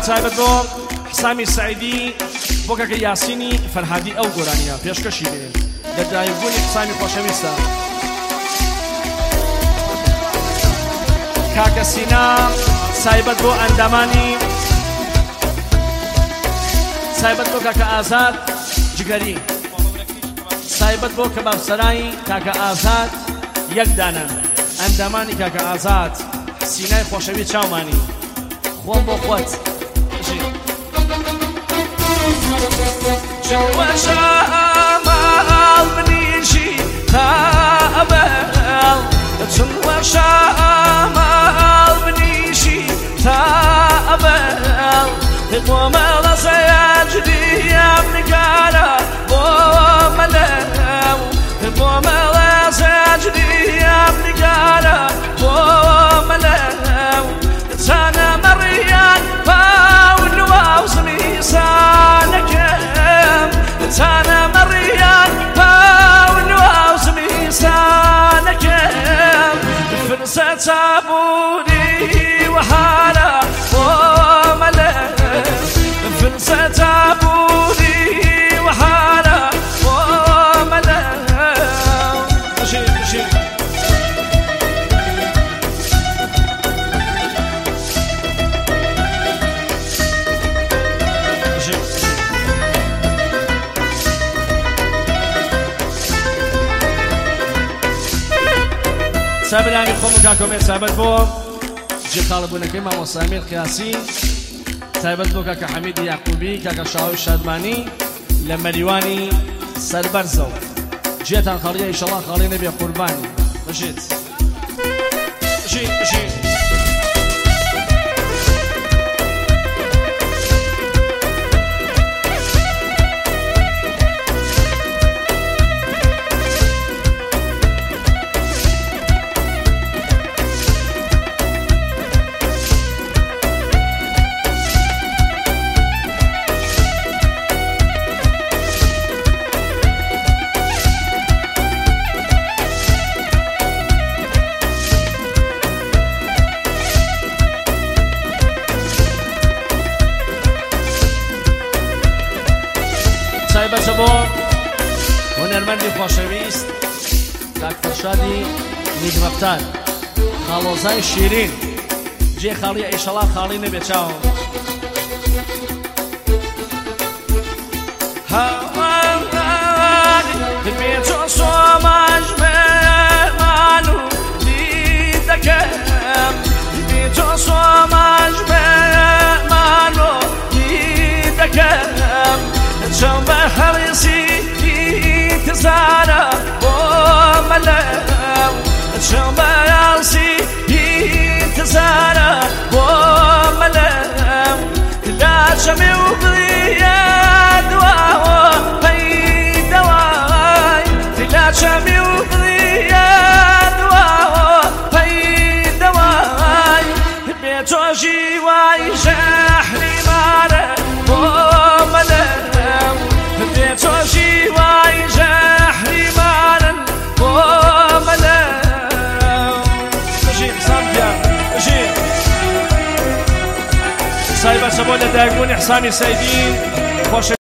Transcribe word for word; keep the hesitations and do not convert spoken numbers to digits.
تایبەت بۆ حسامی سعیدی بۆ کاکە یاسینی فەرهادی ئەو گۆرانیە پێشکەشی بێ لە دایکبوونی حسامی خۆشەویستە کاکە سینا تایبەت بۆ ئەندامانی تایبەت بۆ کاکە ئازاد جگەری تایبەت بۆ کەبابسەرایی کاکە ئازاد یەک دانە ئەندامانی کاکە ئازاد سینای خۆشەوی چاومانی خۆم بۆ خۆت وەشاماڵ بنیشی تابەڵ چون وەشاماڵ بنیشی تابەڵ بۆ مەڵە سەیاجریم نگارە بۆ مەلەو بۆ مەڵە سەیاجریم نگارە بۆ مەلەو چانە مەڕیان باون واو زمیسانەکەم چانە مەڕیان باون واو زمیسانەکەم فرسە چابوونی وەهارە بۆ مەلەو فرسە چابوونی وەهارە بۆ مەلەو بژێ بژێ سابرانی خۆم و کاکۆمێر تایبەت بۆ جێخاڵبوونەکەی مامۆستا ئەمیر قیاسی تایبەت بۆ کاکە حەمیدی یاقوبی کاکە شاوی شادمانی لە مەریوانی سەربەرزە و جێتان خاڵیە ئیشەڵا خاڵی نەبێ قوربانی بژیت بژیت بژیت تایبەتە بۆ هونەرمەندی خۆشەویست کاک فەرشادی نیگڕەفتار خاڵۆزای شیرین جێ خاڵیە ئیشەڵا خاڵی نەبێ چاوم هەواری بێ تۆ سۆماژ مێمان و دیدەکەم بێ تۆ سۆماژ مێمان و دیدەکەم چەم بە هەڵیسی تزانە بۆ مەلەو چەم بە هەڵسی تزانە بۆ مەلەو لاچەمێ و بڵیە دواوە پەیدەوای لاچەمێ و بڵیە دواوە پەیدەوای بێ تۆ ژیوای ژەحری مارە بۆ مەلەو بێ تۆ ژیوای ژەحری مارن بۆ مەلەو بژی حسام گیان بژی تایبەتە بۆ لە دایکبوونی حسامی سەیدی خۆش